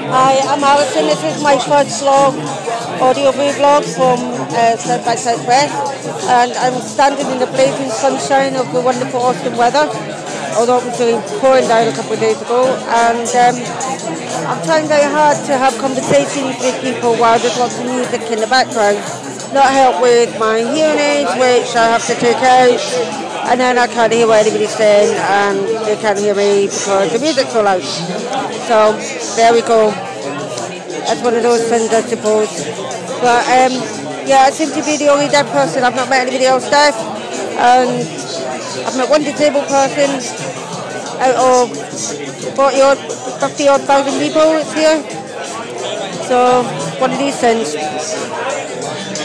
Hi, I'm Alison. This is my first vlog, audio vlog from South by Southwest, and I'm standing in the blazing sunshine of the wonderful autumn weather, although it was really pouring down a couple of days ago, and I'm trying very hard to have conversations with people while there's lots of music in the background. Not help with my hearing aids, which I have to take out, and then I can't hear what anybody's saying, and they can't hear me because the music's so loud. So there we go. That's one of those things, I suppose. But yeah, I seem to be the only deaf person. I've not met anybody else deaf, and I've met one disabled person out of 40 odd, 50 odd thousand people here. So one of these things.